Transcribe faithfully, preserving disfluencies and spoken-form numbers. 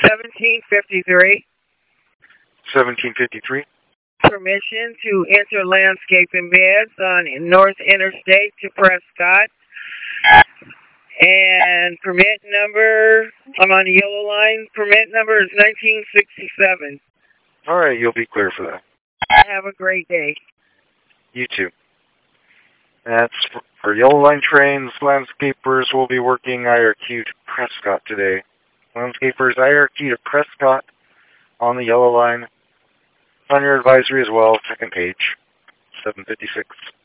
seventeen fifty-three. seventeen fifty-three. Permission to enter landscaping beds on North Interstate to Prescott. And permit number, I'm on the yellow line, permit number is nineteen sixty-seven. All right, you'll be clear for that. Have a great day. You too. That's for, for Yellow Line trains. Landscapers will be working I R Q to Prescott today. Landscapers I R Q to Prescott on the Yellow Line. On your advisory as well, second page, seven fifty-six.